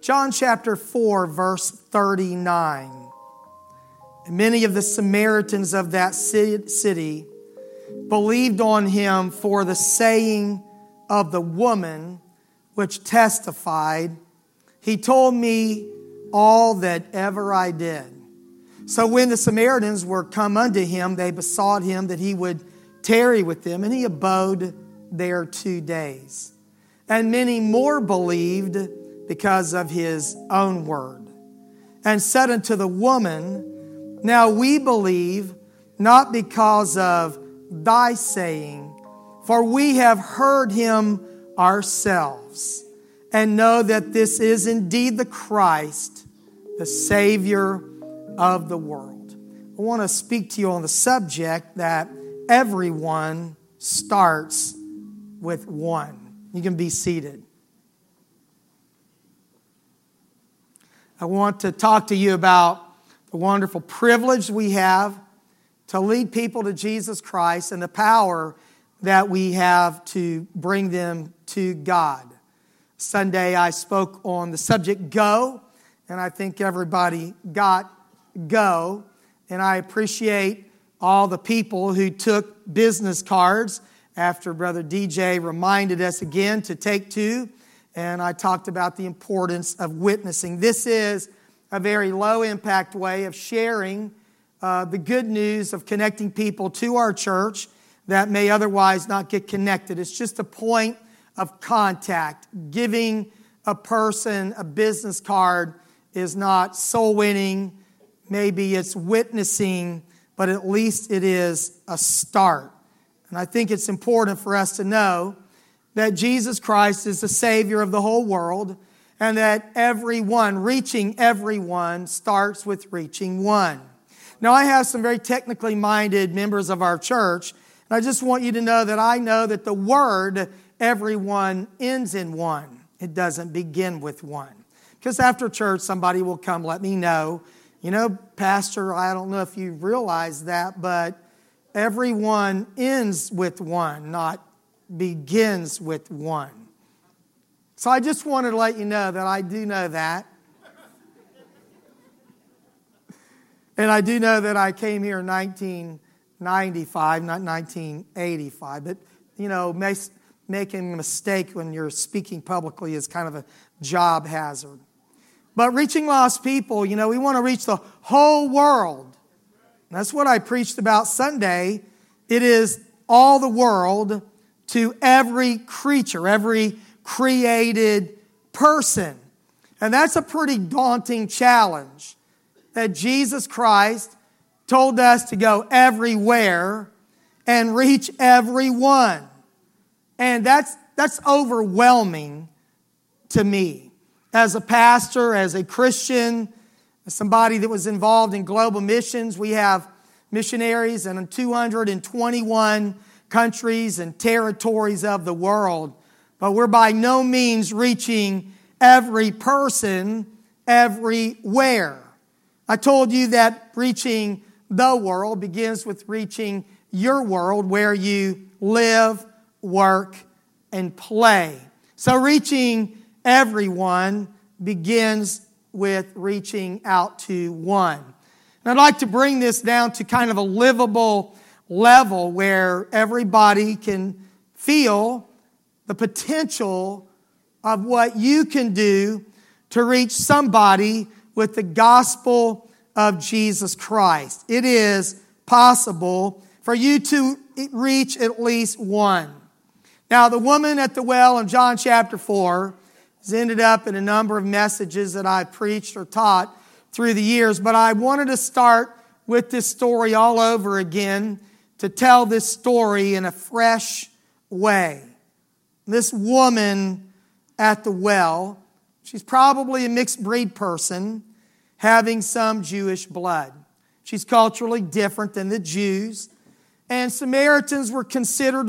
John chapter 4, verse 39. And many of the Samaritans of that city believed on him for the saying of the woman which testified, "He told me all that ever I did." So when the Samaritans were come unto him, they besought him that he would tarry with them, and he abode there 2 days. And many more believed because of his own word, and said unto the woman, "Now we believe, not because of thy saying, for we have heard him ourselves, and know that this is indeed the Christ, the Savior of the world." I want to speak to you on the subject that everyone starts with one. You can be seated. I want to talk to you about the wonderful privilege we have to lead people to Jesus Christ and the power that we have to bring them to God. Sunday I spoke on the subject go, and I think everybody got go. And I appreciate all the people who took business cards after Brother DJ reminded us again to take two. And I talked about the importance of witnessing. This is a very low-impact way of sharing the good news of connecting people to our church that may otherwise not get connected. It's just a point of contact. Giving a person a business card is not soul winning. Maybe it's witnessing, but at least it is a start. And I think it's important for us to know that Jesus Christ is the Savior of the whole world, and that reaching everyone starts with reaching one. Now, I have some very technically minded members of our church, and I just want you to know that I know that the word everyone ends in one. It doesn't begin with one. Because after church, somebody will come let me know, Pastor, I don't know if you realize that, but everyone ends with one, not begins with one. So I just wanted to let you know that I do know that. And I do know that I came here in 1995, not 1985. But, making a mistake when you're speaking publicly is kind of a job hazard. But reaching lost people, we want to reach the whole world. And that's what I preached about Sunday. It is all the world to every creature, every created person. And that's a pretty daunting challenge, that Jesus Christ told us to go everywhere and reach everyone. And that's overwhelming to me. As a pastor, as a Christian, as somebody that was involved in global missions, we have missionaries in 221 countries and territories of the world. But we're by no means reaching every person everywhere. I told you that reaching the world begins with reaching your world where you live, work, and play. So reaching everyone begins with reaching out to one. And I'd like to bring this down to kind of a livable level where everybody can feel the potential of what you can do to reach somebody with the gospel of Jesus Christ. It is possible for you to reach at least one. Now, the woman at the well in John chapter 4 has ended up in a number of messages that I've preached or taught through the years, but I wanted to start with this story all over again to tell this story in a fresh way. This woman at the well, she's probably a mixed breed person having some Jewish blood. She's culturally different than the Jews. And Samaritans were considered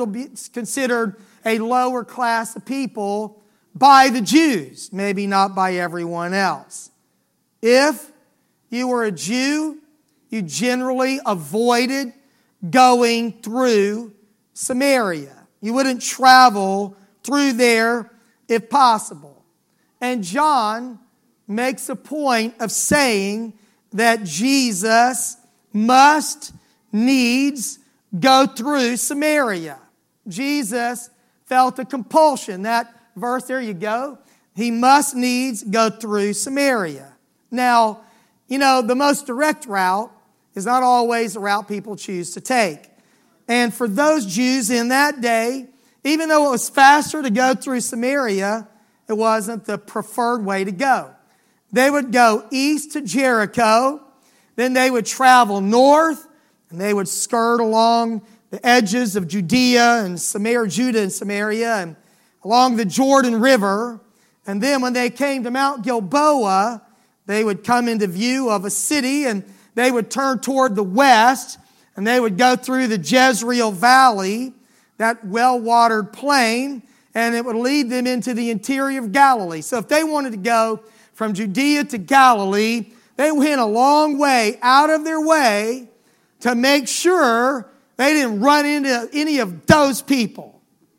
a lower class of people by the Jews, maybe not by everyone else. If you were a Jew, you generally avoided going through Samaria. You wouldn't travel through there if possible. And John makes a point of saying that Jesus must needs go through Samaria. Jesus felt a compulsion. That verse, there you go. He must needs go through Samaria. Now, the most direct route is not always the route people choose to take. And for those Jews in that day, even though it was faster to go through Samaria, it wasn't the preferred way to go. They would go east to Jericho, then they would travel north, and they would skirt along the edges of Judah and Samaria, and along the Jordan River. And then when they came to Mount Gilboa, they would come into view of a city, and they would turn toward the west, and they would go through the Jezreel Valley, that well-watered plain, and it would lead them into the interior of Galilee. So if they wanted to go from Judea to Galilee, they went a long way out of their way to make sure they didn't run into any of those people.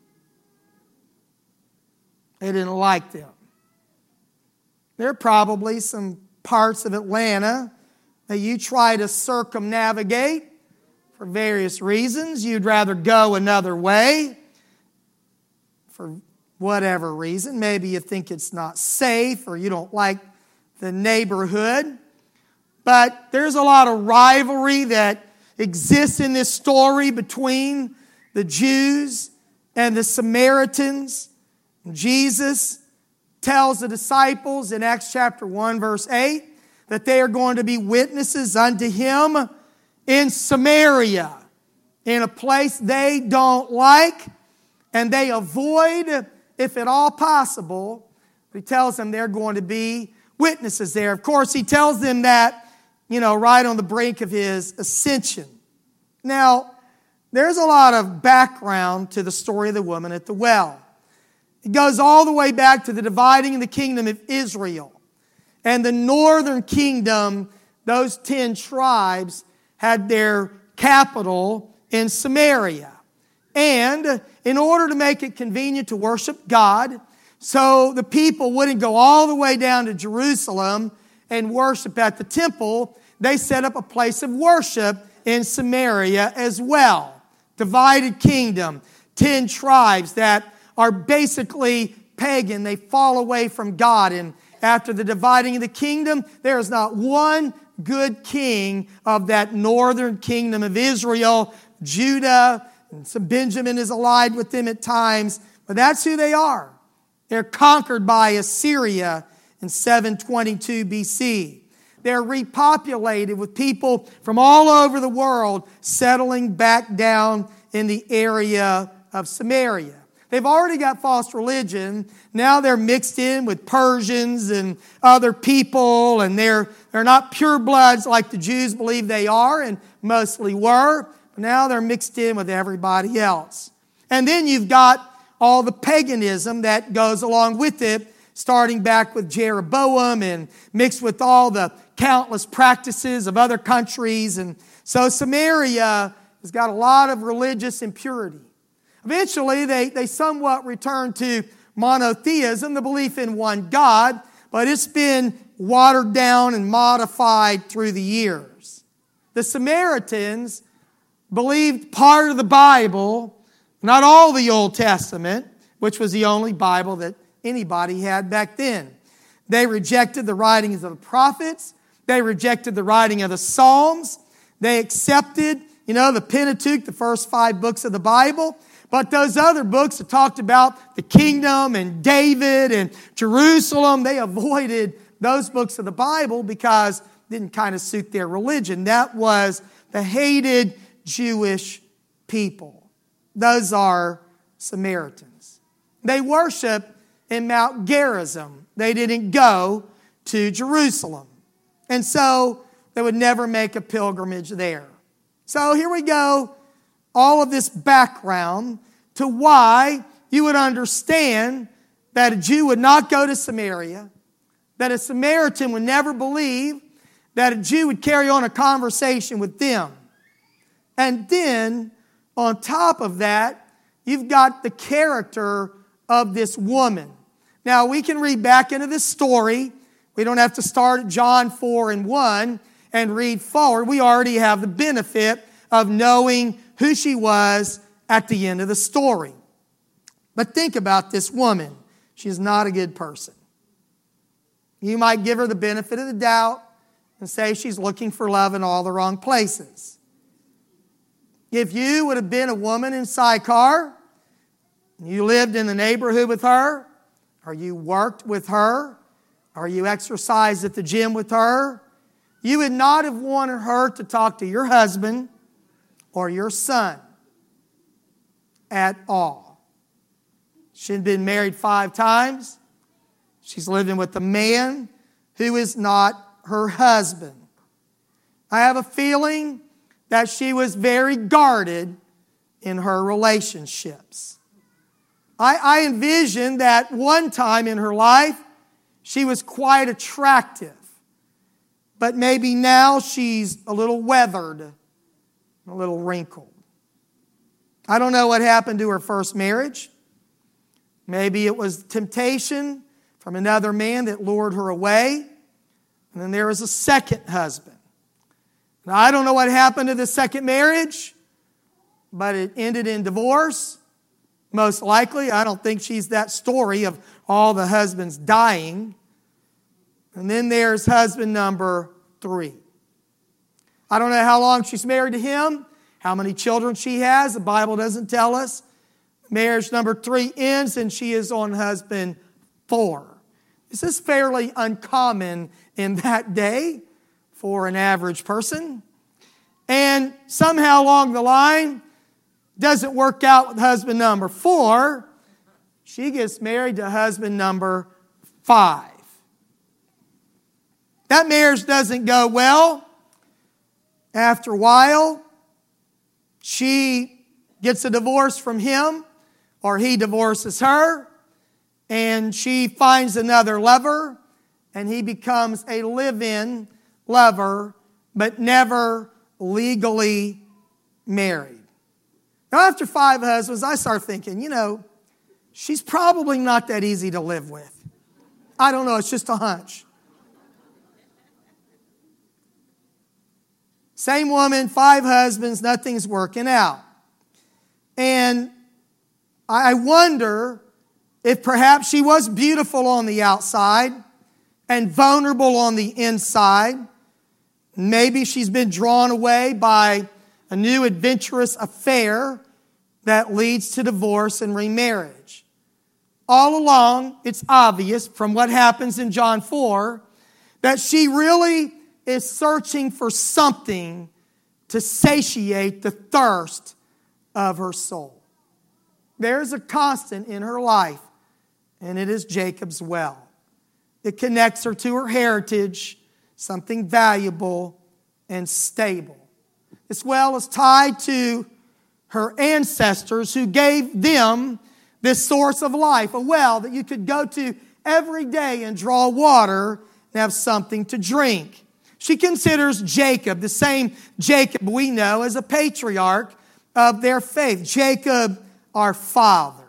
They didn't like them. There are probably some parts of Atlanta that you try to circumnavigate for various reasons. You'd rather go another way for whatever reason. Maybe you think it's not safe or you don't like the neighborhood. But there's a lot of rivalry that exists in this story between the Jews and the Samaritans. Jesus tells the disciples in Acts chapter 1 verse 8 that they are going to be witnesses unto Him in Samaria, in a place they don't like and they avoid if at all possible. He tells them they're going to be witnesses there. Of course, He tells them that, right on the brink of His ascension. Now, there's a lot of background to the story of the woman at the well. It goes all the way back to the dividing of the kingdom of Israel. And the northern kingdom, those 10 tribes, had their capital in Samaria. And in order to make it convenient to worship God, so the people wouldn't go all the way down to Jerusalem and worship at the temple, they set up a place of worship in Samaria as well. Divided kingdom, 10 tribes that are basically pagan. They fall away from God. And after the dividing of the kingdom, there is not one good king of that northern kingdom of Israel. Judah, and some Benjamin is allied with them at times, but that's who they are. They're conquered by Assyria in 722 BC. They're repopulated with people from all over the world settling back down in the area of Samaria. They've already got false religion. Now they're mixed in with Persians and other people, and they're not purebloods like the Jews believe they are and mostly were. But now they're mixed in with everybody else. And then you've got all the paganism that goes along with it, starting back with Jeroboam and mixed with all the countless practices of other countries. And so Samaria has got a lot of religious impurity. Eventually, they somewhat return to monotheism, the belief in one God, but it's been watered down and modified through the years. The Samaritans believed part of the Bible, not all the Old Testament, which was the only Bible that anybody had back then. They rejected the writings of the prophets. They rejected the writing of the Psalms. They accepted, the Pentateuch, the first 5 books of the Bible. But those other books that talked about the kingdom and David and Jerusalem, they avoided those books of the Bible because it didn't kind of suit their religion. That was the hated Jewish people. Those are Samaritans. They worship in Mount Gerizim. They didn't go to Jerusalem. And so they would never make a pilgrimage there. So here we go. All of this background to why you would understand that a Jew would not go to Samaria, that a Samaritan would never believe that a Jew would carry on a conversation with them. And then, on top of that, you've got the character of this woman. Now, we can read back into this story We don't have to start at John 4 and 1 and read forward. We already have the benefit of knowing who she was at the end of the story. But think about this woman. She's not a good person. You might give her the benefit of the doubt and say she's looking for love in all the wrong places. If you would have been a woman in Sychar, and you lived in the neighborhood with her, or you worked with her, or you exercised at the gym with her, you would not have wanted her to talk to your husband or your son at all. She'd been married 5 times. She's living with a man who is not her husband. I have a feeling that she was very guarded in her relationships. I envision that one time in her life, she was quite attractive. But maybe now she's a little weathered, a little wrinkled. I don't know what happened to her first marriage. Maybe it was temptation from another man that lured her away. And then there was a second husband. Now, I don't know what happened to the second marriage, but it ended in divorce. Most likely, I don't think she's that story of all the husbands dying. And then there's husband number 3. I don't know how long she's married to him, how many children she has. The Bible doesn't tell us. Marriage number 3 ends and she is on husband 4. This is fairly uncommon in that day for an average person. And somehow along the line, doesn't work out with husband number 4. She gets married to husband number 5. That marriage doesn't go well. After a while, she gets a divorce from him, or he divorces her, and she finds another lover, and he becomes a live-in lover, but never legally married. Now, after 5 husbands, I start thinking, she's probably not that easy to live with. I don't know, it's just a hunch. Same woman, 5 husbands, nothing's working out. And I wonder if perhaps she was beautiful on the outside and vulnerable on the inside. Maybe she's been drawn away by a new adventurous affair that leads to divorce and remarriage. All along, it's obvious from what happens in John 4 that she really is searching for something to satiate the thirst of her soul. There's a constant in her life, and it is Jacob's well. It connects her to her heritage, something valuable and stable. This well is tied to her ancestors who gave them this source of life, a well that you could go to every day and draw water and have something to drink. She considers Jacob, the same Jacob we know, as a patriarch of their faith. Jacob, our father.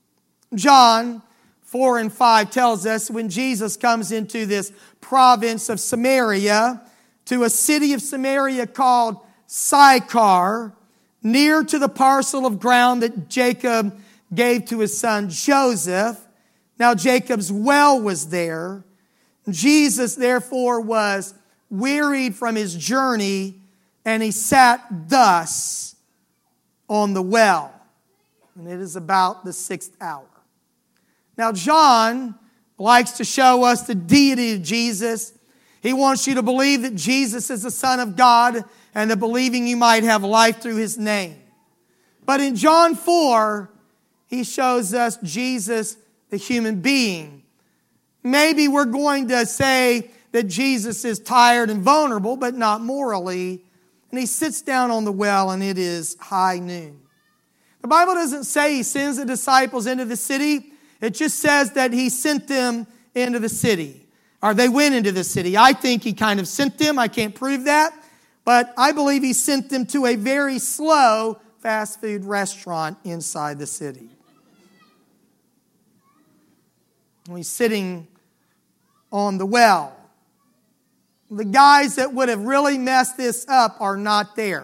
John 4 and 5 tells us when Jesus comes into this province of Samaria, to a city of Samaria called Sychar, near to the parcel of ground that Jacob gave to his son Joseph. Now Jacob's well was there. Jesus, therefore, was wearied from his journey, and he sat thus on the well. And it is about the 6th hour. Now, John likes to show us the deity of Jesus. He wants you to believe that Jesus is the Son of God, and that believing you might have life through his name. But in John 4, he shows us Jesus, the human being. Maybe we're going to say that Jesus is tired and vulnerable, but not morally. And he sits down on the well, and it is high noon. The Bible doesn't say he sends the disciples into the city. It just says that he sent them into the city, or they went into the city. I think he kind of sent them. I can't prove that. But I believe he sent them to a very slow fast food restaurant inside the city. And he's sitting on the well. The guys that would have really messed this up are not there.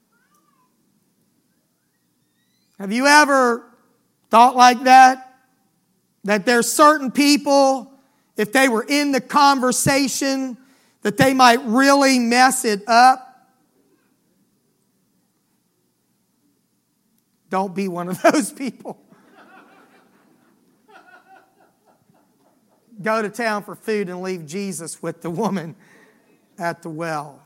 Have you ever thought like that? That there's certain people, if they were in the conversation, that they might really mess it up? Don't be one of those people. Go to town for food and leave Jesus with the woman at the well.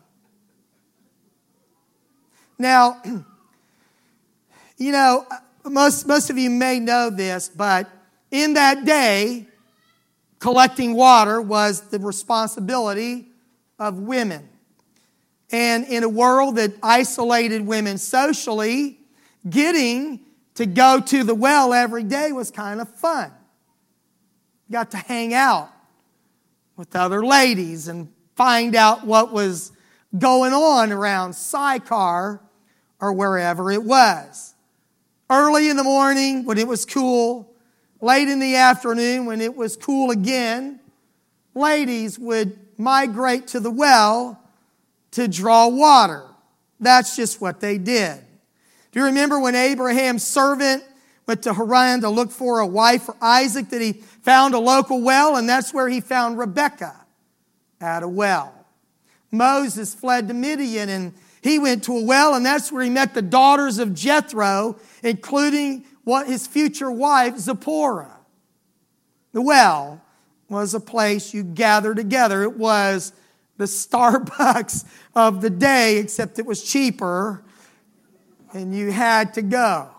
Now, you know, most of you may know this, but in that day, collecting water was the responsibility of women. And in a world that isolated women socially, getting to go to the well every day was kind of fun. Got to hang out with other ladies and find out what was going on around Sychar or wherever it was. Early in the morning when it was cool, late in the afternoon when it was cool again, ladies would migrate to the well to draw water. That's just what they did. Do you remember when Abraham's servant went to Haran to look for a wife for Isaac, that he found a local well, and that's where he found Rebekah, at a well. Moses fled to Midian, and he went to a well, and that's where he met the daughters of Jethro, including his future wife, Zipporah. The well was a place you gather together. It was the Starbucks of the day, except it was cheaper, and you had to go.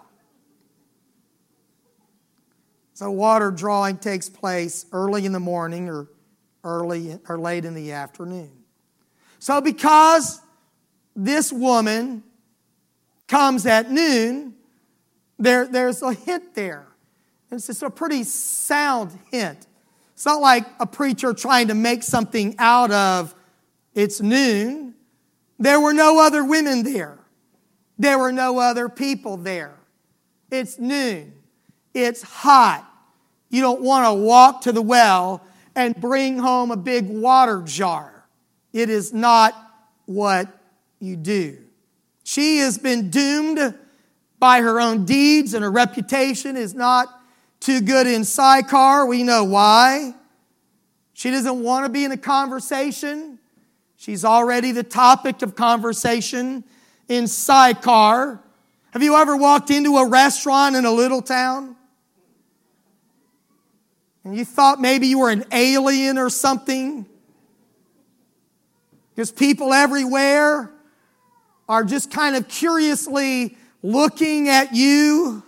So water drawing takes place early in the morning or late in the afternoon. So because this woman comes at noon, there's a hint there. It's just a pretty sound hint. It's not like a preacher trying to make something out of it's noon. There were no other women there. There were no other people there. It's noon. It's hot. You don't want to walk to the well and bring home a big water jar. It is not what you do. She has been doomed by her own deeds, and her reputation is not too good in Sychar. We know why. She doesn't want to be in a conversation. She's already the topic of conversation in Sychar. Have you ever walked into a restaurant in a little town? And you thought maybe you were an alien or something? Because people everywhere are just kind of curiously looking at you.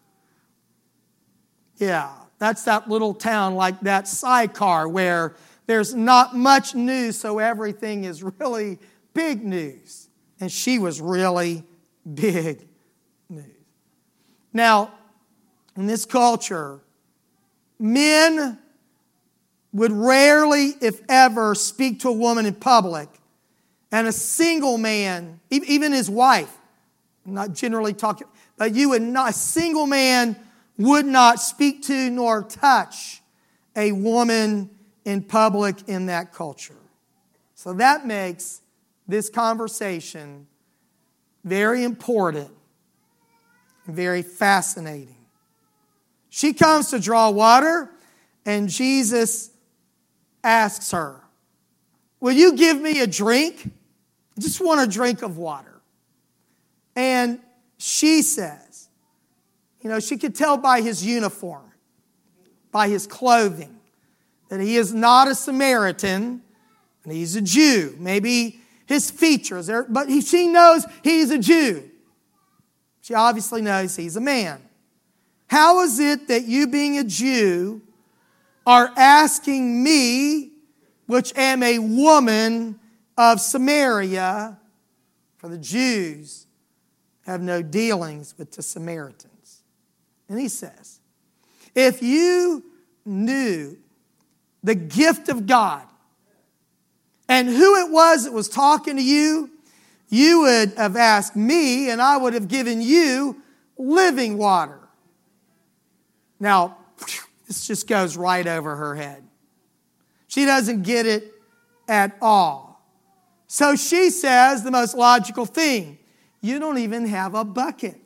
Yeah, that's that little town like that Sychar where there's not much news, so everything is really big news. And she was really big news. Now, in this culture, men would rarely, if ever, speak to a woman in public. And a single man, even his wife, I'm not generally talking, but a single man would not speak to nor touch a woman in public in that culture. So that makes this conversation very important and very fascinating. She comes to draw water, and Jesus asks her, "Will you give me a drink? I just want a drink of water." And she says, she could tell by his uniform, by his clothing, that he is not a Samaritan, and he's a Jew. Maybe his features, but she knows he's a Jew. She obviously knows he's a man. "How is it that you, being a Jew, are asking me, which am a woman of Samaria?" For the Jews have no dealings with the Samaritans. And he says, "If you knew the gift of God and who it was that was talking to you, you would have asked me, and I would have given you living water." Now, this just goes right over her head. She doesn't get it at all. So she says the most logical thing, you don't even have a bucket.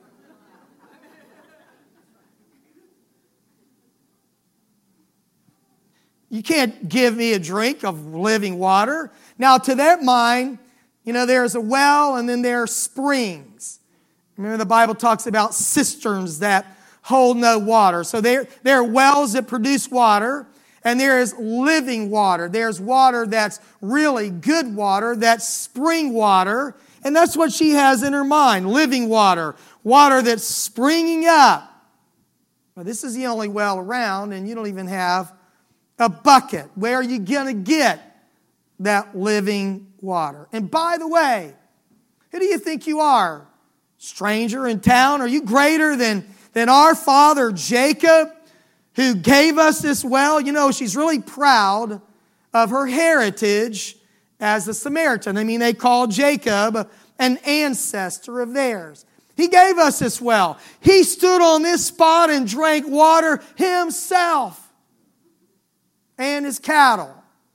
You can't give me a drink of living water. Now, to their mind, there's a well and then there are springs. Remember, the Bible talks about cisterns that hold no water. So there are wells that produce water, and there is living water. There's water that's really good water, that's spring water, and that's what she has in her mind, living water, water that's springing up. Well, this is the only well around, and you don't even have a bucket. Where are you going to get that living water? And by the way, who do you think you are? Stranger in town? Are you greater than our father Jacob, who gave us this well? She's really proud of her heritage as a Samaritan. They call Jacob an ancestor of theirs. He gave us this well. He stood on this spot and drank water himself and his cattle.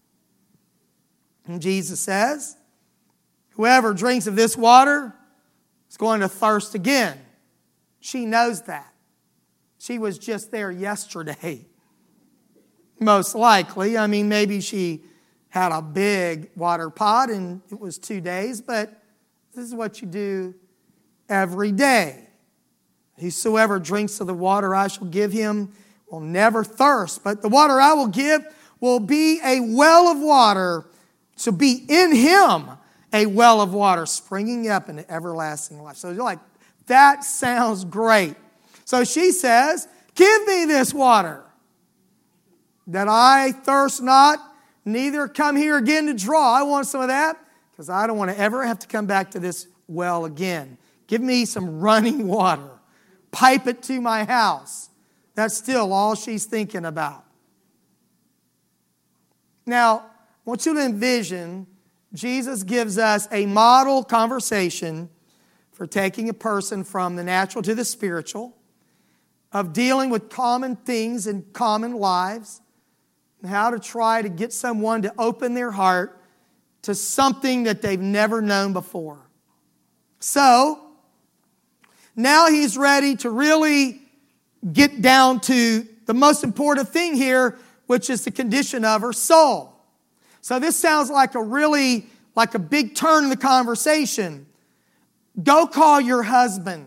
And Jesus says, whoever drinks of this water is going to thirst again. She knows that. She was just there yesterday. Most likely. Maybe she had a big water pot and it was 2 days, but this is what you do every day. Whosoever drinks of the water I shall give him will never thirst, but the water I will give will be a well of water, to be in him a well of water springing up into everlasting life. So you're like, that sounds great. So she says, give me this water, that I thirst not, neither come here again to draw. I want some of that, because I don't want to ever have to come back to this well again. Give me some running water. Pipe it to my house. That's still all she's thinking about. Now, I want you to envision, Jesus gives us a model conversation for taking a person from the natural to the spiritual, of dealing with common things in common lives, and how to try to get someone to open their heart to something that they've never known before. So, now he's ready to really get down to the most important thing here, which is the condition of her soul. So this sounds like a big turn in the conversation. Go call your husband.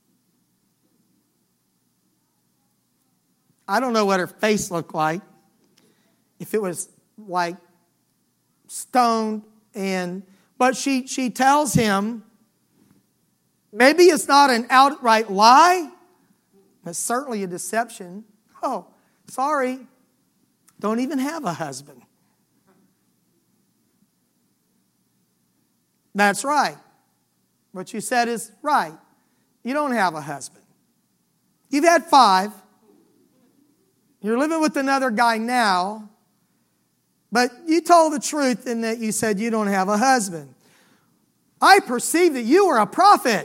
I don't know what her face looked like. If it was like stoned, but she tells him, maybe it's not an outright lie, but certainly a deception. Oh, sorry, don't even have a husband. That's right. What you said is right. You don't have a husband. You've had 5. You're living with another guy now, but you told the truth in that you said you don't have a husband. I perceive that you are a prophet.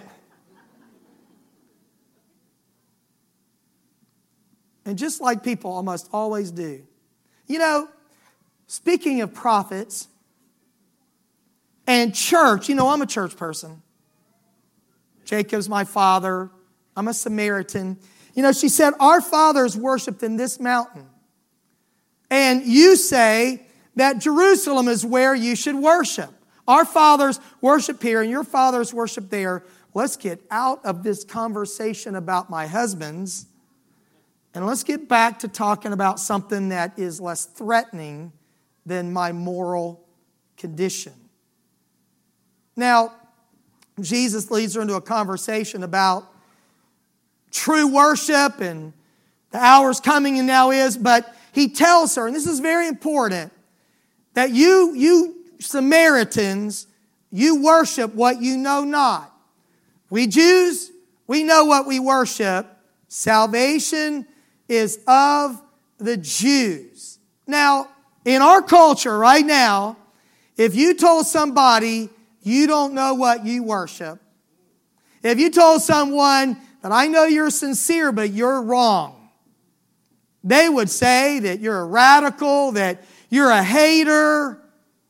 And just like people almost always do. Speaking of prophets and church, I'm a church person. Jacob's my father. I'm a Samaritan. She said, our fathers worshiped in this mountain. And you say that Jerusalem is where you should worship. Our fathers worship here and your fathers worship there. Let's get out of this conversation about my husbands, and let's get back to talking about something that is less threatening than my moral condition. Now, Jesus leads her into a conversation about true worship and the hour's coming and now is, but he tells her, and this is very important, that you Samaritans, you worship what you know not. We Jews, we know what we worship. Salvation is of the Jews. Now, in our culture right now, if you told somebody you don't know what you worship, if you told someone that I know you're sincere but you're wrong, they would say that you're a radical, that You're a hater.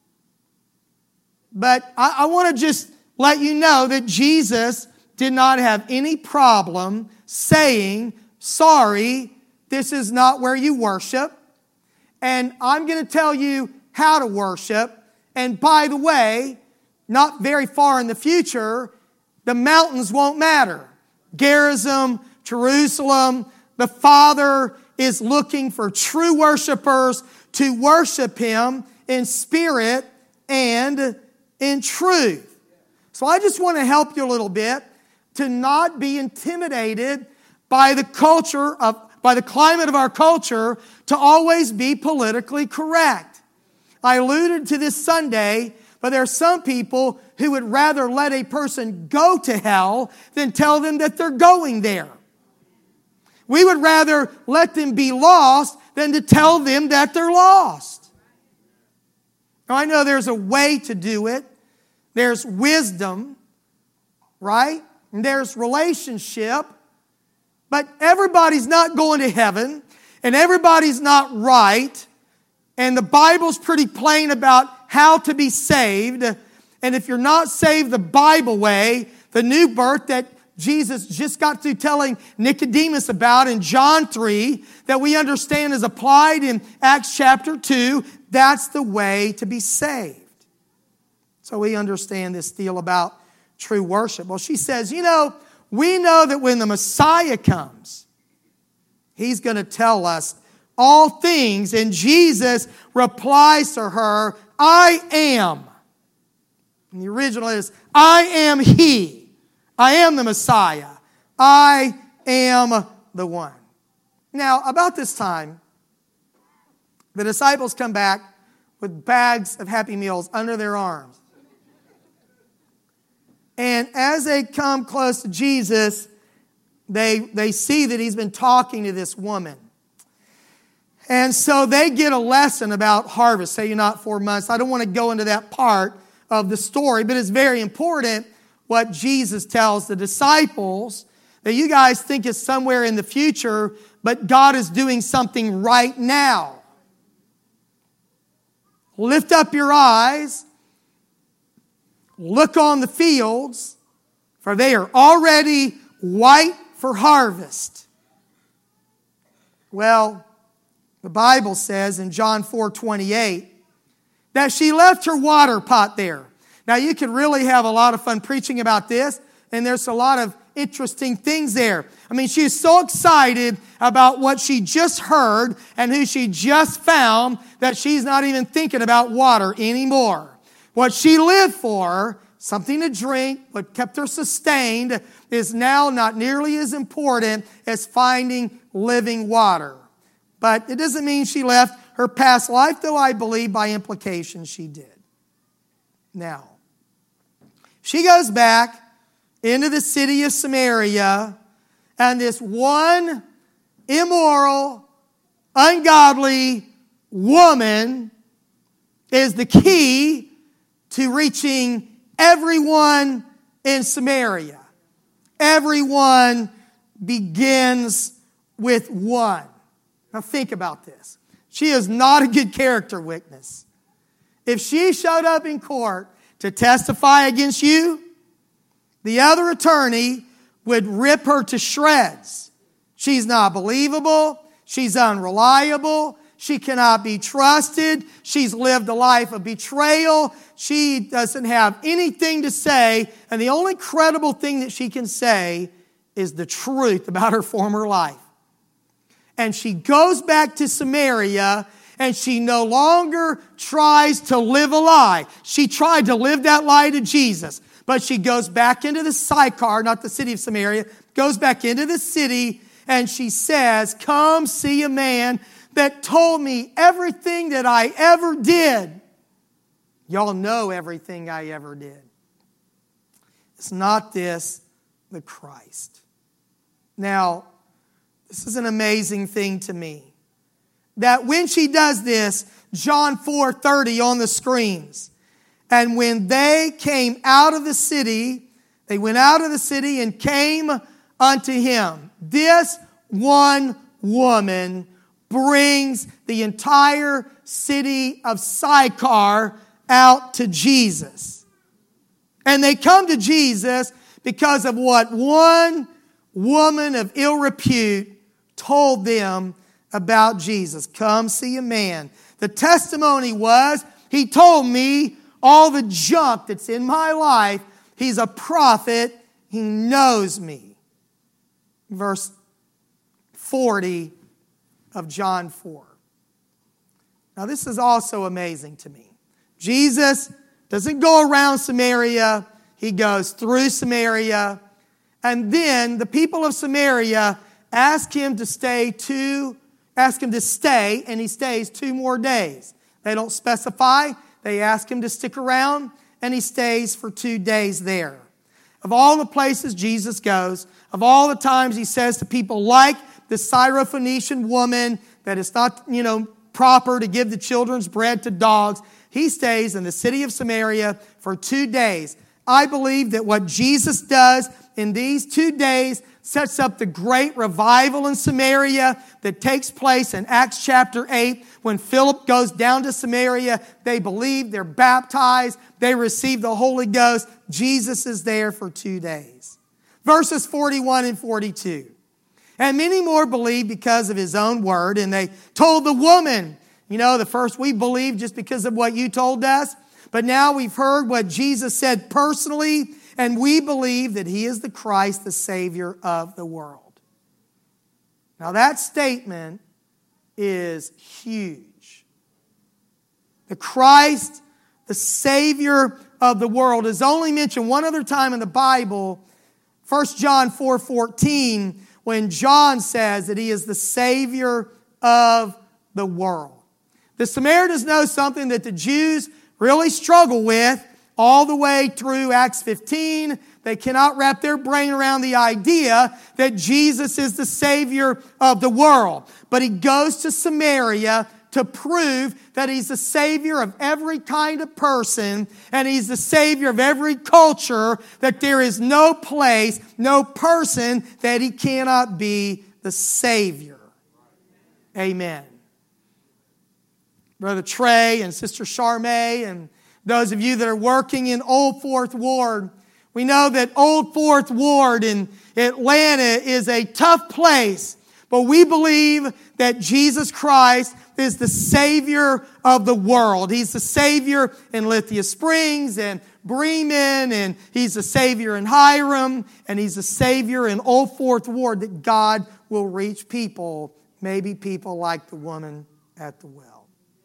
But I want to just let you know that Jesus did not have any problem saying, sorry, this is not where you worship. And I'm going to tell you how to worship. And by the way, not very far in the future, the mountains won't matter. Gerizim, Jerusalem, the Father is looking for true worshipers to worship Him in spirit and in truth. So I just want to help you a little bit to not be intimidated by the climate of our culture to always be politically correct. I alluded to this Sunday, but there are some people who would rather let a person go to hell than tell them that they're going there. We would rather let them be lost than to tell them that they're lost. Now, I know there's a way to do it. There's wisdom, right? And there's relationship. But everybody's not going to heaven, and everybody's not right. And the Bible's pretty plain about how to be saved. And if you're not saved the Bible way, the new birth that Jesus just got through telling Nicodemus about in John 3, that we understand is applied in Acts chapter 2, that's the way to be saved. So we understand this deal about true worship. Well, she says, we know that when the Messiah comes, He's going to tell us all things. And Jesus replies to her, I am. And the original is, I am He. I am the Messiah. I am the one. Now, about this time, the disciples come back with bags of Happy Meals under their arms. And as they come close to Jesus, they see that He's been talking to this woman. And so they get a lesson about harvest. Say you're not 4 months. I don't want to go into that part of the story, but it's very important what Jesus tells the disciples, that you guys think is somewhere in the future, but God is doing something right now. Lift up your eyes, look on the fields, for they are already white for harvest. Well, the Bible says in John 4:28 that she left her water pot there. Now, you could really have a lot of fun preaching about this, and there's a lot of interesting things there. I mean, she is so excited about what she just heard and who she just found that she's not even thinking about water anymore. What she lived for, something to drink, what kept her sustained, is now not nearly as important as finding living water. But it doesn't mean she left her past life, though I believe by implication she did. Now, she goes back into the city of Samaria, and this one immoral, ungodly woman is the key to reaching everyone in Samaria. Everyone begins with one. Now think about this. She is not a good character witness. If she showed up in court to testify against you, the other attorney would rip her to shreds. She's not believable. She's unreliable. She cannot be trusted. She's lived a life of betrayal. She doesn't have anything to say. And the only credible thing that she can say is the truth about her former life. And she goes back to Samaria, and she no longer tries to live a lie. She tried to live that lie to Jesus. But she goes back into the Sychar, not the city of Samaria, goes back into the city, and she says, come see a man that told me everything that I ever did. Y'all know everything I ever did. Is not this the Christ? Now, this is an amazing thing to me. That when she does this, John 4:30 on the screens. And when they came out of the city, they went out of the city and came unto him. This one woman brings the entire city of Sychar out to Jesus. And they come to Jesus because of what one woman of ill repute told them about Jesus. Come see a man. The testimony was, he told me all the junk that's in my life. He's a prophet. He knows me. Verse 40 of John 4. Now this is also amazing to me. Jesus doesn't go around Samaria. He goes through Samaria. And then the people of Samaria ask him to stay, and he stays 2 more days. They don't specify. They ask him to stick around, and he stays for 2 days there. Of all the places Jesus goes, of all the times he says to people like the Syrophoenician woman that it's not, proper to give the children's bread to dogs, he stays in the city of Samaria for 2 days. I believe that what Jesus does in these 2 days sets up the great revival in Samaria that takes place in Acts chapter 8. When Philip goes down to Samaria, they believe, they're baptized, they receive the Holy Ghost. Jesus is there for 2 days. Verses 41 and 42. And many more believed because of his own word. And they told the woman, the first we believed just because of what you told us. But now we've heard what Jesus said personally, and we believe that he is the Christ, the Savior of the world. Now that statement is huge. The Christ, the Savior of the world, is only mentioned one other time in the Bible, 1 John 4:14, when John says that he is the Savior of the world. The Samaritans know something that the Jews really struggle with all the way through Acts 15. They cannot wrap their brain around the idea that Jesus is the Savior of the world. But he goes to Samaria to prove that he's the Savior of every kind of person, and he's the Savior of every culture, that there is no place, no person that he cannot be the Savior. Amen. Brother Trey and Sister Charmaine and those of you that are working in Old Fourth Ward, we know that Old Fourth Ward in Atlanta is a tough place, but we believe that Jesus Christ is the Savior of the world. He's the Savior in Lithia Springs and Bremen, and he's the Savior in Hiram, and he's the Savior in Old Fourth Ward, that God will reach people, maybe people like the woman at the well.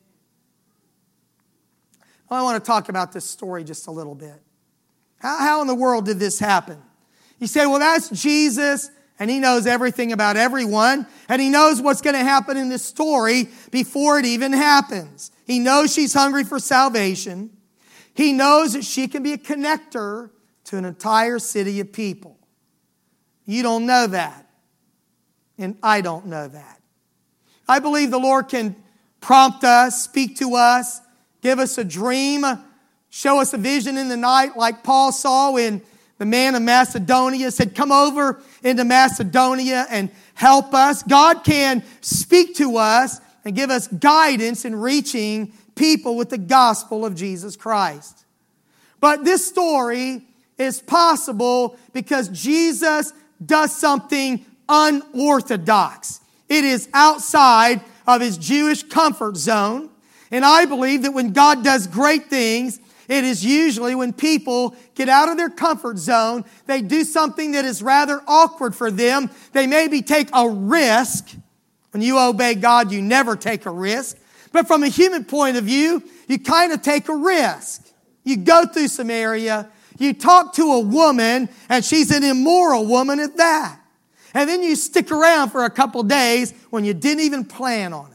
I want to talk about this story just a little bit. How in the world did this happen? You say, well, that's Jesus, and he knows everything about everyone, and he knows what's going to happen in this story before it even happens. He knows she's hungry for salvation. He knows that she can be a connector to an entire city of people. You don't know that, and I don't know that. I believe the Lord can prompt us, speak to us, give us a dream, show us a vision in the night like Paul saw when the man of Macedonia said, come over into Macedonia and help us. God can speak to us and give us guidance in reaching people with the gospel of Jesus Christ. But this story is possible because Jesus does something unorthodox. It is outside of his Jewish comfort zone. And I believe that when God does great things, it is usually when people get out of their comfort zone, they do something that is rather awkward for them. They maybe take a risk. When you obey God, you never take a risk. But from a human point of view, you kind of take a risk. You go through Samaria, you talk to a woman, and she's an immoral woman at that. And then you stick around for a couple days when you didn't even plan on it.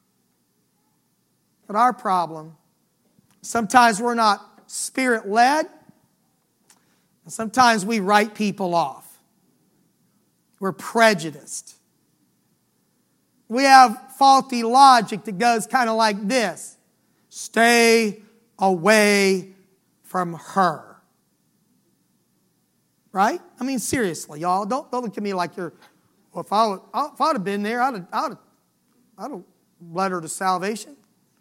But our problem, sometimes we're not Spirit-led, and sometimes we write people off. We're prejudiced. We have faulty logic that goes kind of like this. Stay away from her. Right? I mean, seriously, y'all. Don't look at me like you're, well, if I would have been there, I'd led her to salvation.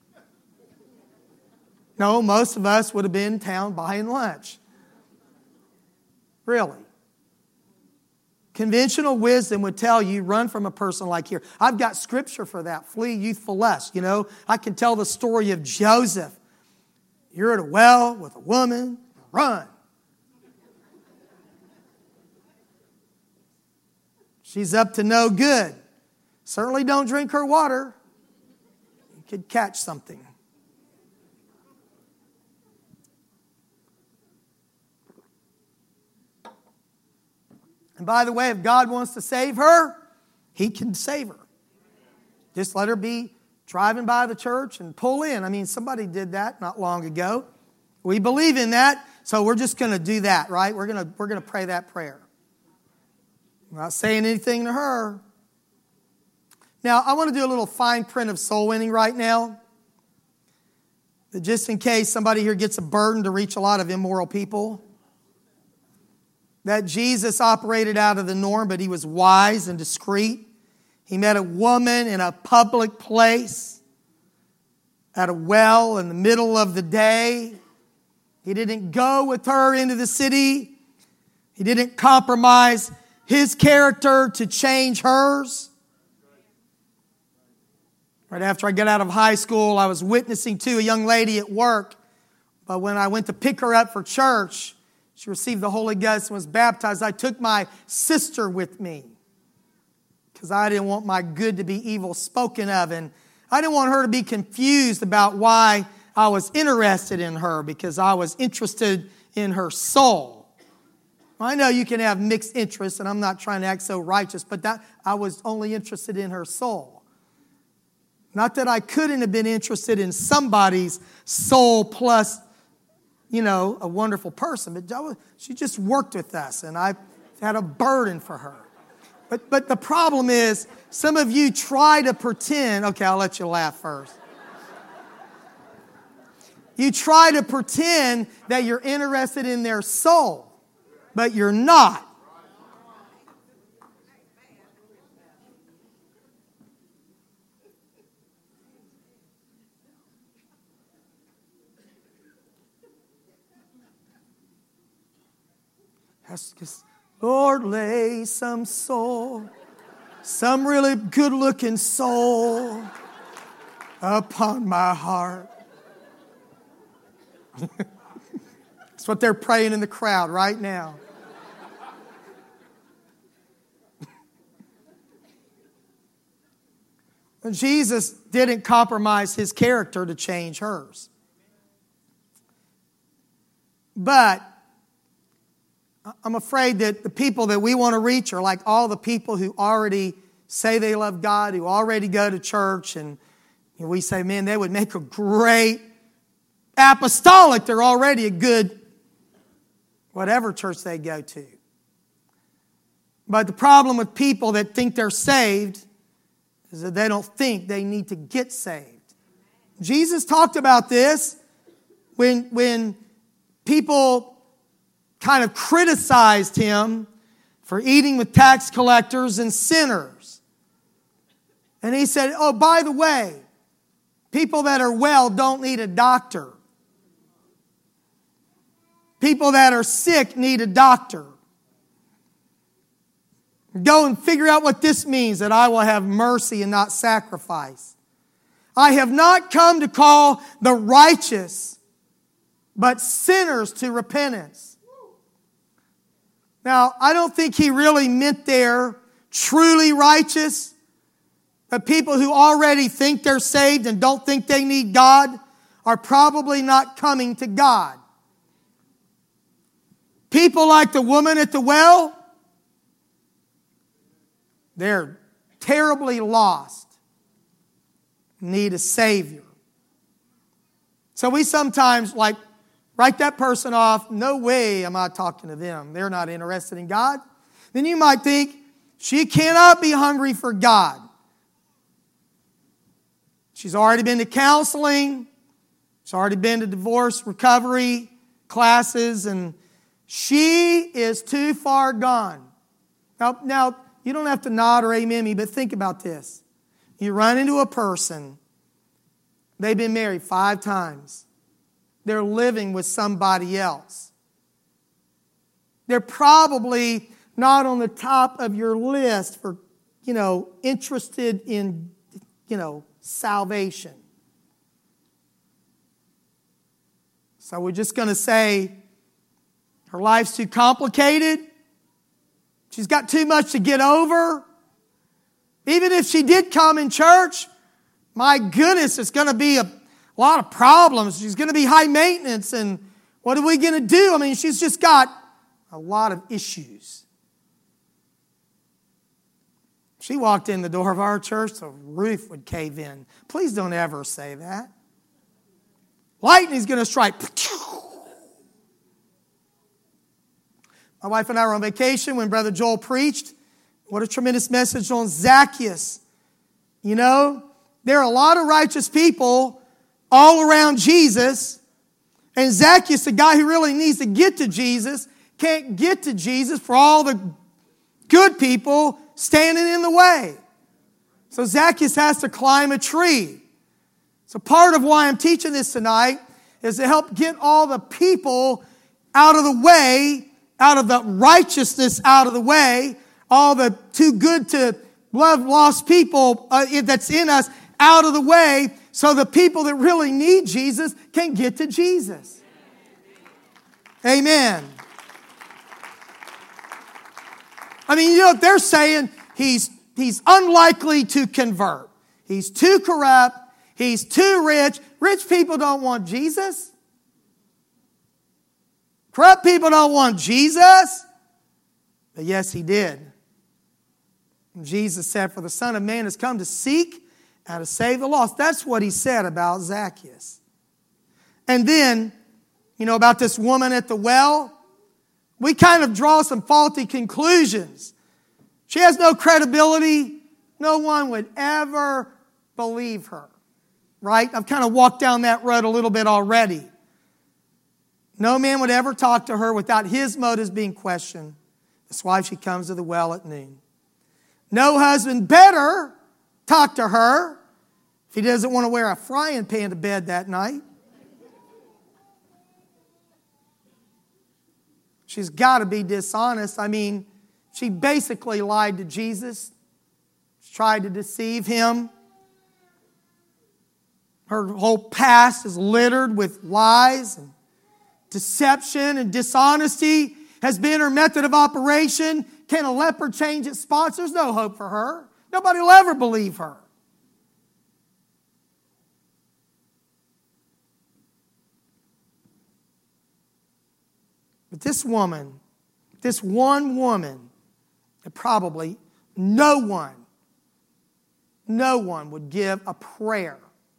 No, most of us would have been in town buying lunch. Really. Conventional wisdom would tell you, run from a person like here. I've got scripture for that. Flee youthful lust. You know, I can tell the story of Joseph. You're at a well with a woman, run. She's up to no good. Certainly don't drink her water. You could catch something. And by the way, if God wants to save her, He can save her. Just let her be driving by the church and pull in. I mean, somebody did that not long ago. We believe in that, so we're just going to do that, right? We're going to pray that prayer. I'm not saying anything to her. Now, I want to do a little fine print of soul winning right now. That just in case somebody here gets a burden to reach a lot of immoral people. That Jesus operated out of the norm, but He was wise and discreet. He met a woman in a public place, at a well in the middle of the day. He didn't go with her into the city. He didn't compromise His character to change hers. Right after I got out of high school, I was witnessing to a young lady at work. But when I went to pick her up for church, she received the Holy Ghost and was baptized. I took my sister with me because I didn't want my good to be evil spoken of. And I didn't want her to be confused about why I was interested in her, because I was interested in her soul. I know you can have mixed interests, and I'm not trying to act so righteous, but that I was only interested in her soul. Not that I couldn't have been interested in somebody's soul plus, a wonderful person. But she just worked with us, and I had a burden for her. But the problem is, some of you try to pretend. Okay, I'll let you laugh first. You try to pretend that you're interested in their soul, but you're not. Lord, lay some soul, some really good-looking soul upon my heart. That's what they're praying in the crowd right now. And Jesus didn't compromise His character to change hers. But I'm afraid that the people that we want to reach are like all the people who already say they love God, who already go to church, and we say, man, they would make a great apostolic. They're already a good whatever church they go to. But the problem with people that think they're saved is that they don't think they need to get saved. Jesus talked about this when people kind of criticized Him for eating with tax collectors and sinners. And He said, oh, by the way, people that are well don't need a doctor. People that are sick need a doctor. Go and figure out what this means, that I will have mercy and not sacrifice. I have not come to call the righteous, but sinners to repentance. Now, I don't think He really meant there truly righteous. The people who already think they're saved and don't think they need God are probably not coming to God. People like the woman at the well, they're terribly lost, need a Savior. So we sometimes write that person off. No way am I talking to them. They're not interested in God. Then you might think, she cannot be hungry for God. She's already been to counseling. She's already been to divorce recovery classes, and she is too far gone. Now, you don't have to nod or amen me, but think about this. You run into a person, they've been married 5 times. They're living with somebody else. They're probably not on the top of your list for, interested in, salvation. So we're just going to say her life's too complicated. She's got too much to get over. Even if she did come in church, my goodness, it's going to be a lot of problems. She's going to be high maintenance. And what are we going to do? I mean, she's just got a lot of issues. She walked in the door of our church, the roof would cave in. Please don't ever say that. Lightning's going to strike. My wife and I were on vacation when Brother Joel preached. What a tremendous message on Zacchaeus. There are a lot of righteous people all around Jesus. And Zacchaeus, the guy who really needs to get to Jesus, can't get to Jesus for all the good people standing in the way. So Zacchaeus has to climb a tree. So part of why I'm teaching this tonight is to help get all the people out of the way, out of the righteousness out of the way, all the too good to love lost people that's in us out of the way, so the people that really need Jesus can get to Jesus. Amen. I mean, they're saying he's unlikely to convert. He's too corrupt. He's too rich. Rich people don't want Jesus. Corrupt people don't want Jesus. But yes, he did. And Jesus said, for the Son of Man has come to seek and to save the lost. That's what he said about Zacchaeus. And then, about this woman at the well, we kind of draw some faulty conclusions. She has no credibility. No one would ever believe her. Right? I've kind of walked down that road a little bit already. No man would ever talk to her without his motives being questioned. That's why she comes to the well at noon. No husband better talk to her if he doesn't want to wear a frying pan to bed that night. She's got to be dishonest. I mean, she basically lied to Jesus. She tried to deceive him. Her whole past is littered with lies and deception and dishonesty has been her method of operation. Can a leper change its spots? There's no hope for her. Nobody will ever believe her. But this woman, this one woman, that probably no one would give a prayer,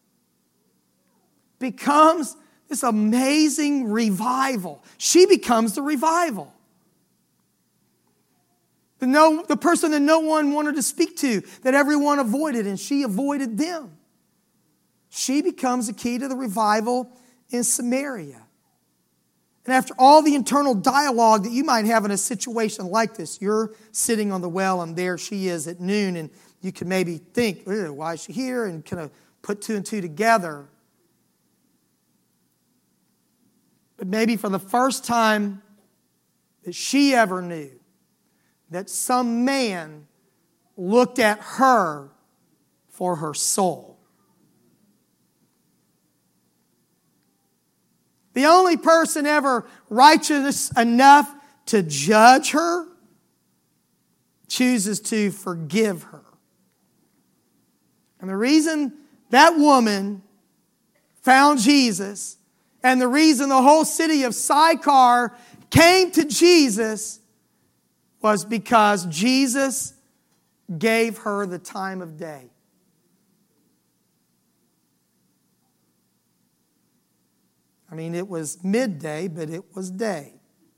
becomes this amazing revival. She becomes the revival. The person that no one wanted to speak to, that everyone avoided, and she avoided them. She becomes the key to the revival in Samaria. And after all the internal dialogue that you might have in a situation like this, you're sitting on the well and there she is at noon, and you can maybe think, why is she here? And kind of put 2 and 2 together. But maybe for the first time that she ever knew that some man looked at her for her soul. The only person ever righteous enough to judge her chooses to forgive her. And the reason that woman found Jesus, and the reason the whole city of Sychar came to Jesus, was because Jesus gave her the time of day. I mean, it was midday, but it was day.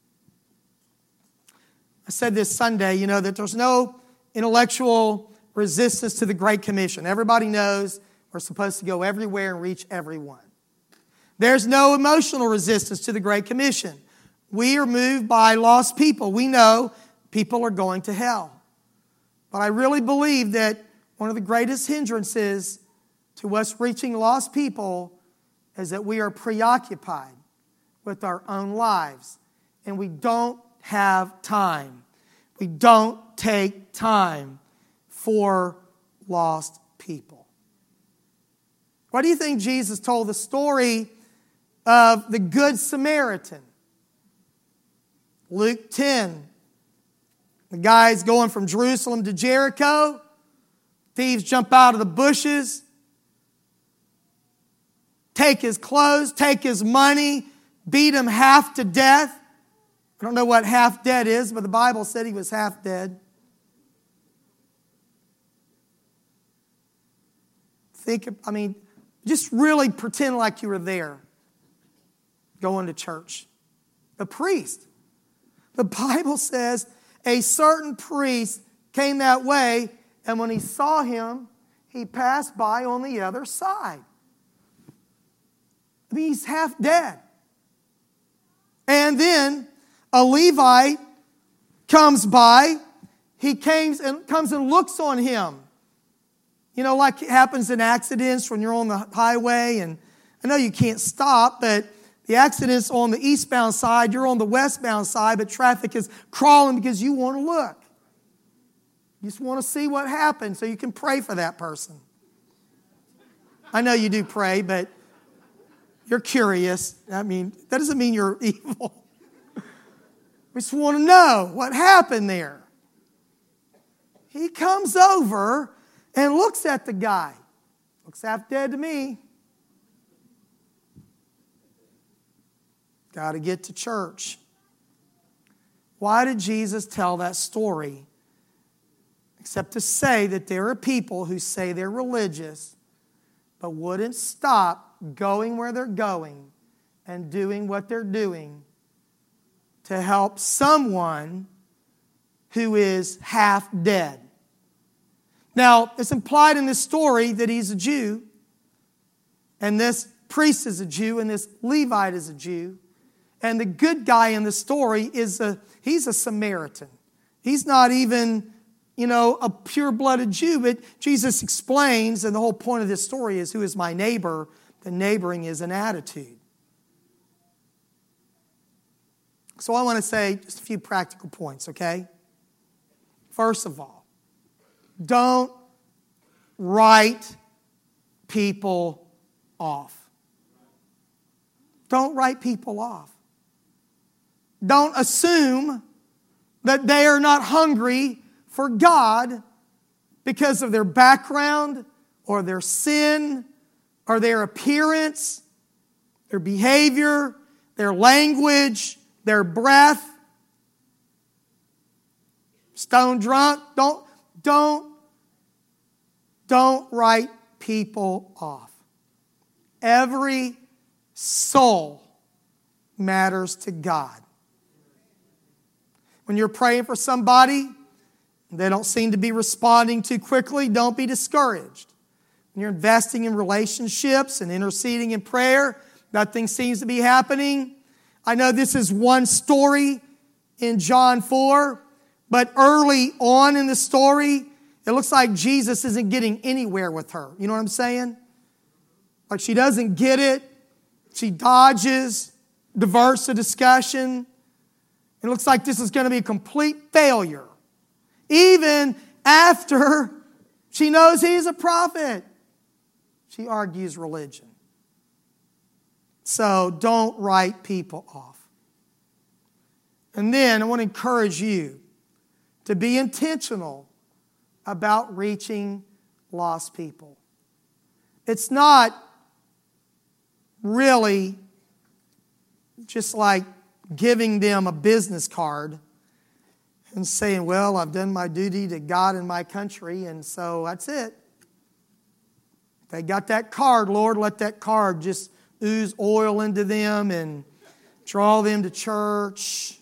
I said this Sunday, that there's no intellectual resistance to the Great Commission. Everybody knows we're supposed to go everywhere and reach everyone. There's no emotional resistance to the Great Commission. We are moved by lost people. We know people are going to hell. But I really believe that one of the greatest hindrances to us reaching lost people is that we are preoccupied with our own lives and we don't have time. We don't take time for lost people. Why do you think Jesus told the story of the Good Samaritan? Luke 10. The guy's going from Jerusalem to Jericho. Thieves jump out of the bushes, take his clothes, take his money, beat him half to death. I don't know what half dead is, but the Bible said he was half dead. Just really pretend like you were there going to church. The priest. The Bible says a certain priest came that way, and when he saw him, he passed by on the other side. He's half dead. And then a Levite comes by. He comes and looks on him. You know, like it happens in accidents when you're on the highway, and I know you can't stop, but the accident's on the eastbound side, you're on the westbound side, but traffic is crawling because you want to look. You just want to see what happened so you can pray for that person. I know you do pray, but you're curious. That doesn't mean you're evil. We just want to know what happened there. He comes over and looks at the guy. Looks half dead to me. Got to get to church. Why did Jesus tell that story? Except to say that there are people who say they're religious, but wouldn't stop going where they're going and doing what they're doing to help someone who is half dead. Now, it's implied in this story that he's a Jew, and this priest is a Jew, and this Levite is a Jew. And the good guy in the story he's a Samaritan. He's not even, a pure-blooded Jew, but Jesus explains, and the whole point of this story is, who is my neighbor? The neighboring is an attitude. So I want to say just a few practical points, okay? First of all, don't write people off. Don't write people off. Don't assume that they are not hungry for God because of their background or their sin or their appearance, their behavior, their language, their breath. Stone drunk. Don't write people off. Every soul matters to God. When you're praying for somebody, they don't seem to be responding too quickly, don't be discouraged. When you're investing in relationships and interceding in prayer, nothing seems to be happening. I know this is one story in John 4, but early on in the story, it looks like Jesus isn't getting anywhere with her. You know what I'm saying? Like she doesn't get it. She dodges, diverts the discussion. It looks like this is going to be a complete failure. Even after she knows he's a prophet, she argues religion. So don't write people off. And then I want to encourage you to be intentional about reaching lost people. It's not really just like giving them a business card and saying, well, I've done my duty to God and my country, and so that's it. If they got that card, Lord, let that card just ooze oil into them and draw them to church.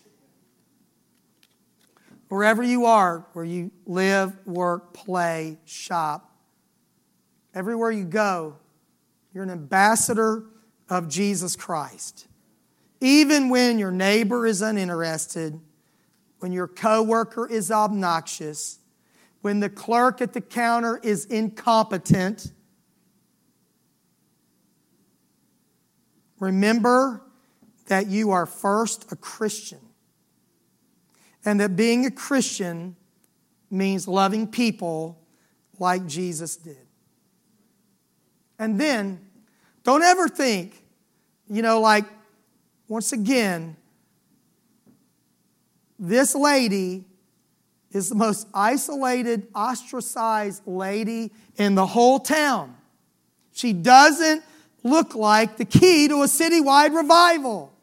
Wherever you are, where you live, work, play, shop, everywhere you go, you're an ambassador of Jesus Christ. Even when your neighbor is uninterested, when your coworker is obnoxious, when the clerk at the counter is incompetent, remember that you are first a Christian. And that being a Christian means loving people like Jesus did. And then, don't ever think, once again, this lady is the most isolated, ostracized lady in the whole town. She doesn't look like the key to a citywide revival.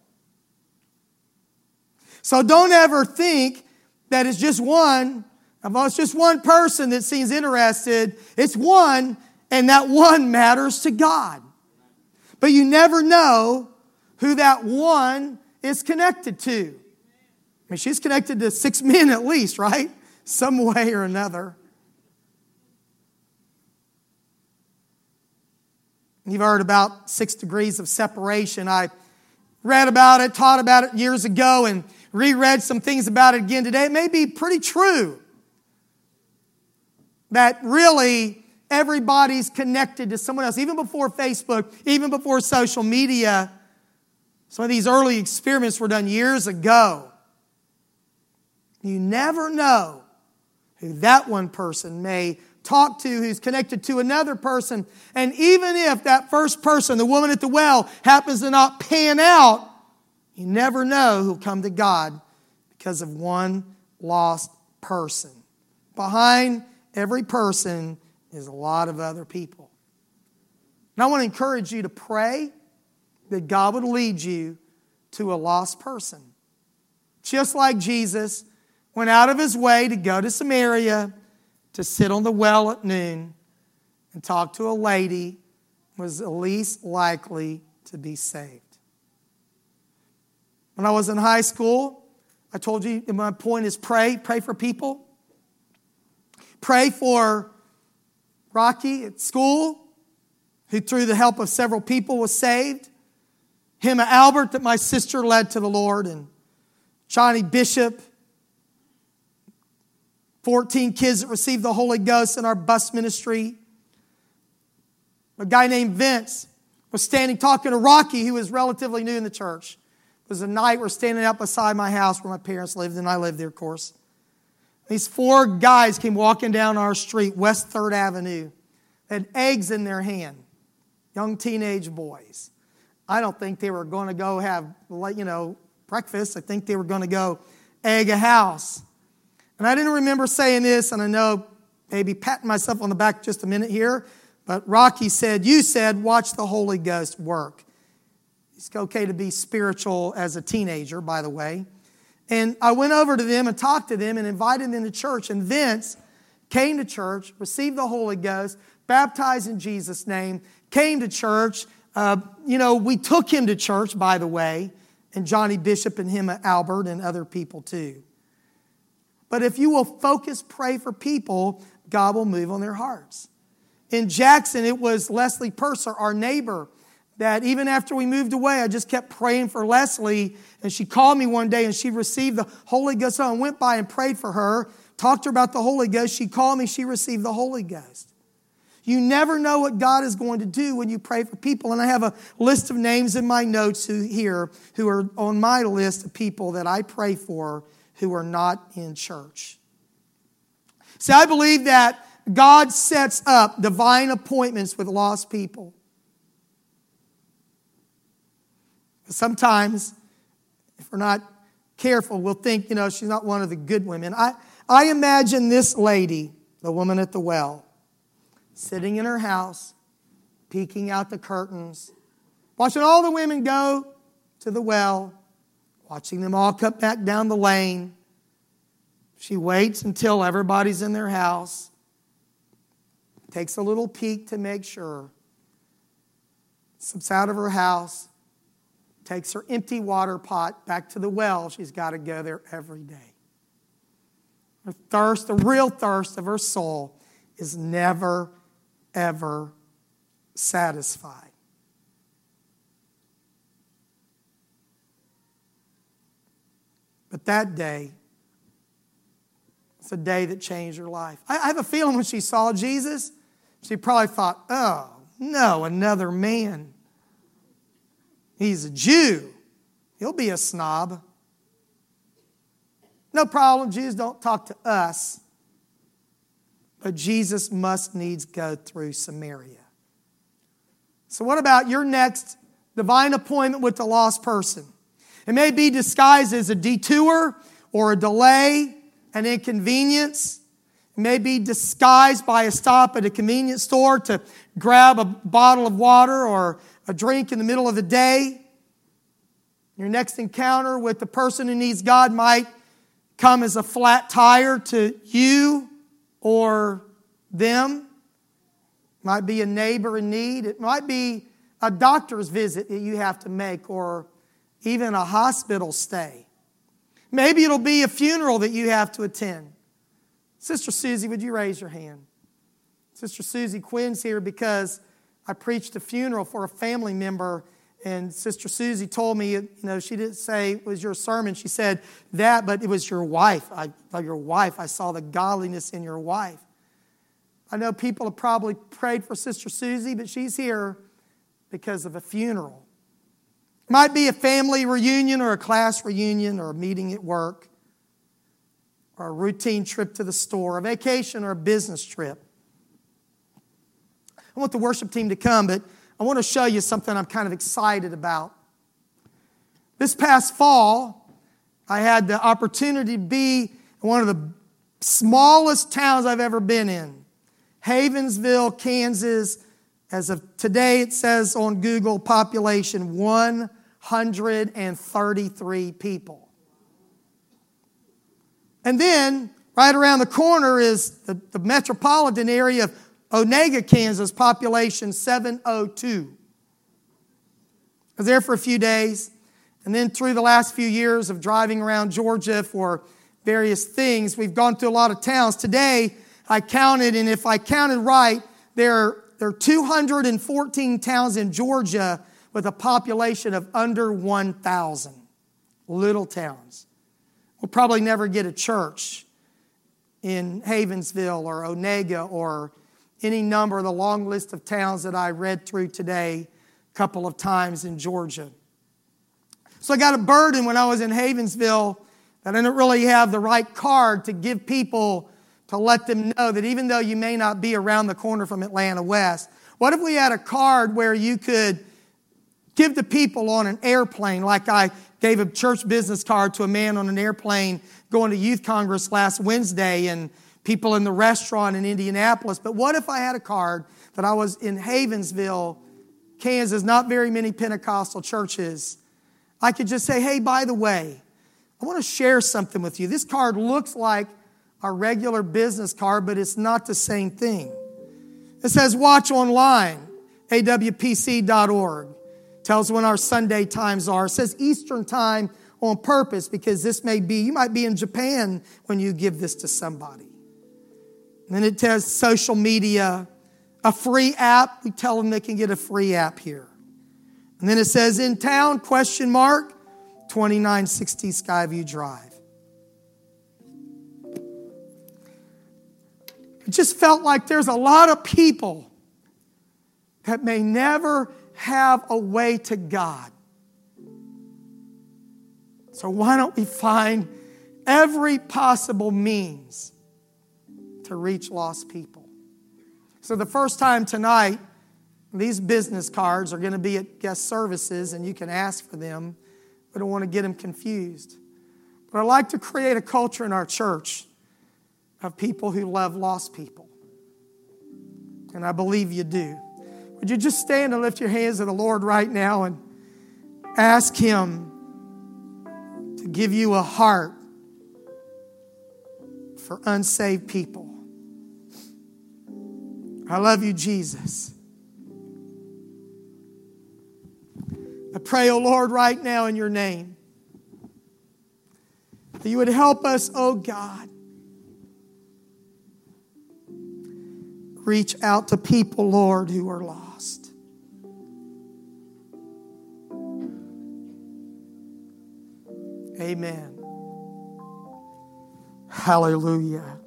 So don't ever think that it's just one person that seems interested. It's one, and that one matters to God. But you never know who that one is connected to. I mean, she's connected to 6 men at least, right? Some way or another. You've heard about 6 degrees of separation. I read about it, taught about it years ago, and reread some things about it again today. It may be pretty true that really everybody's connected to someone else. Even before Facebook, even before social media, some of these early experiments were done years ago. You never know who that one person may talk to, who's connected to another person. And even if that first person, the woman at the well, happens to not pan out, you never know who'll come to God because of one lost person. Behind every person is a lot of other people. And I want to encourage you to pray that God would lead you to a lost person. Just like Jesus went out of his way to go to Samaria to sit on the well at noon and talk to a lady who was the least likely to be saved. When I was in high school, I told you my point is pray for people. Pray for Rocky at school, who through the help of several people was saved. Him and Albert that my sister led to the Lord, and Johnny Bishop. 14 kids that received the Holy Ghost in our bus ministry. A guy named Vince was standing talking to Rocky, who was relatively new in the church. It was a night we're standing out beside my house where my parents lived, and I lived there, of course. These 4 guys came walking down our street, West 3rd Avenue. They had eggs in their hand, young teenage boys. I don't think they were going to go have, breakfast. I think they were going to go egg a house. And I didn't remember saying this, and I know maybe patting myself on the back just a minute here, but Rocky said, you said, watch the Holy Ghost work. It's okay to be spiritual as a teenager, by the way. And I went over to them and talked to them and invited them to church. And Vince came to church, received the Holy Ghost, baptized in Jesus' name, came to church. We took him to church, by the way, and Johnny Bishop and him, Albert, and other people too. But if you will focus, pray for people, God will move on their hearts. In Jackson, it was Leslie Purser, our neighbor, that even after we moved away, I just kept praying for Leslie. And she called me one day and she received the Holy Ghost. So I went by and prayed for her, talked to her about the Holy Ghost. She called me, she received the Holy Ghost. You never know what God is going to do when you pray for people. And I have a list of names in my notes here who are on my list of people that I pray for who are not in church. See, I believe that God sets up divine appointments with lost people. Sometimes, if we're not careful, we'll think, she's not one of the good women. I imagine this lady, the woman at the well, sitting in her house, peeking out the curtains, watching all the women go to the well, watching them all come back down the lane. She waits until everybody's in their house, takes a little peek to make sure, slips out of her house, takes her empty water pot back to the well. She's got to go there every day. Her thirst, the real thirst of her soul, is never, ever satisfied. But that day, It's a day that changed her life. I have a feeling when she saw Jesus, she probably thought, oh, no, another man. He's a Jew. He'll be a snob. No problem, Jews don't talk to us. But Jesus must needs go through Samaria. So what about your next divine appointment with the lost person? It may be disguised as a detour or a delay, an inconvenience. It may be disguised by a stop at a convenience store to grab a bottle of water or a drink in the middle of the day. Your next encounter with the person who needs God might come as a flat tire to you or them. It might be a neighbor in need. It might be a doctor's visit that you have to make, or even a hospital stay. Maybe it'll be a funeral that you have to attend. Sister Susie, would you raise your hand? Sister Susie Quinn's here because I preached a funeral for a family member, and Sister Susie told me, she didn't say it was your sermon. She said that, but it was your wife. I saw the godliness in your wife. I know people have probably prayed for Sister Susie, but she's here because of a funeral. It might be a family reunion or a class reunion or a meeting at work or a routine trip to the store, a vacation or a business trip. I want the worship team to come, but I want to show you something I'm kind of excited about. This past fall, I had the opportunity to be in one of the smallest towns I've ever been in, Havensville, Kansas. As of today, it says on Google, population 133 people. And then, right around the corner is the metropolitan area of Onega, Kansas, population 702. I was there for a few days, and then through the last few years of driving around Georgia for various things, we've gone to a lot of towns. Today, I counted, and if I counted right, there are 214 towns in Georgia with a population of under 1,000. Little towns. We'll probably never get a church in Havensville or Onega or any number of the long list of towns that I read through today a couple of times in Georgia. So I got a burden when I was in Havensville that I didn't really have the right card to give people, to let them know that even though you may not be around the corner from Atlanta West, what if we had a card where you could give to people on an airplane, like I gave a church business card to a man on an airplane going to Youth Congress last Wednesday, and people in the restaurant in Indianapolis. But what if I had a card that I was in Havensville, Kansas, not very many Pentecostal churches. I could just say, hey, by the way, I want to share something with you. This card looks like our regular business card, but it's not the same thing. It says watch online, awpc.org. Tells when our Sunday times are. It says Eastern time on purpose because you might be in Japan when you give this to somebody. And then it says social media, a free app. We tell them they can get a free app here. And then it says in town, 2960 Skyview Drive. It just felt like there's a lot of people that may never have a way to God. So why don't we find every possible means to reach lost people? So the first time tonight, these business cards are going to be at guest services, and you can ask for them. We don't want to get them confused. But I'd like to create a culture in our church of people who love lost people. And I believe you do. Would you just stand and lift your hands to the Lord right now and ask Him to give you a heart for unsaved people? I love you, Jesus. I pray, oh Lord, right now in your name, that you would help us, oh God, reach out to people, Lord, who are lost. Amen. Hallelujah.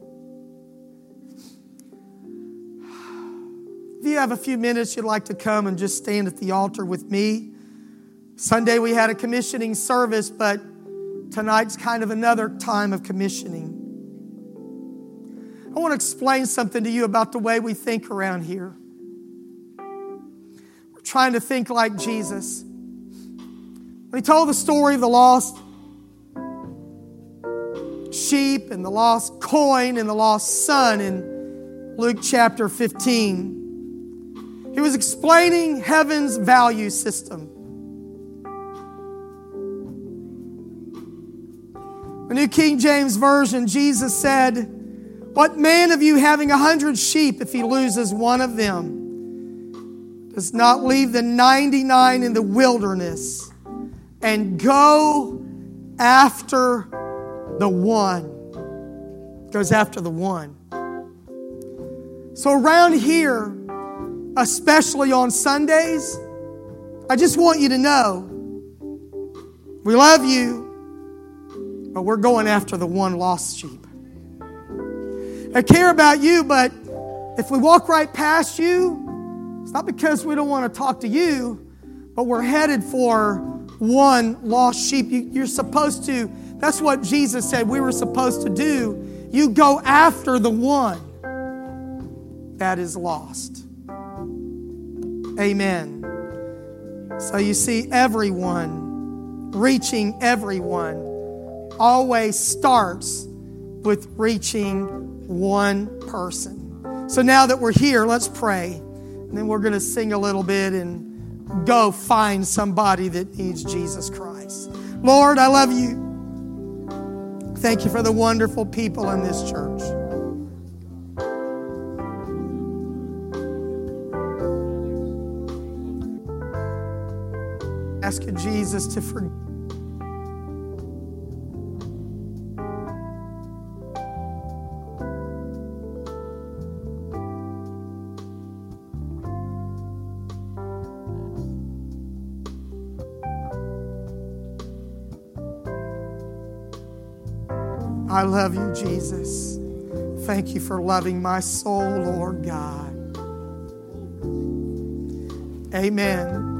If you have a few minutes, you'd like to come and just stand at the altar with me. Sunday we had a commissioning service, but tonight's kind of another time of commissioning. I want to explain something to you about the way we think around here. We're trying to think like Jesus. When he told the story of the lost sheep and the lost coin and the lost son in Luke chapter 15, he was explaining heaven's value system. The New King James Version, Jesus said, "What man of you having 100 sheep, if he loses one of them, does not leave the 99 in the wilderness and go after the one?" Goes after the one. So around here, especially on Sundays, I just want you to know, we love you, but we're going after the one lost sheep. I care about you, but if we walk right past you, it's not because we don't want to talk to you, but we're headed for one lost sheep. You're supposed to, that's what Jesus said we were supposed to do. You go after the one that is lost. Amen. So you see, everyone, reaching everyone, always starts with reaching one person. So now that we're here, let's pray. And then we're going to sing a little bit and go find somebody that needs Jesus Christ. Lord, I love you. Thank you for the wonderful people in this church. Ask you, Jesus, to forgive. I love you, Jesus. Thank you for loving my soul, Lord God. Amen.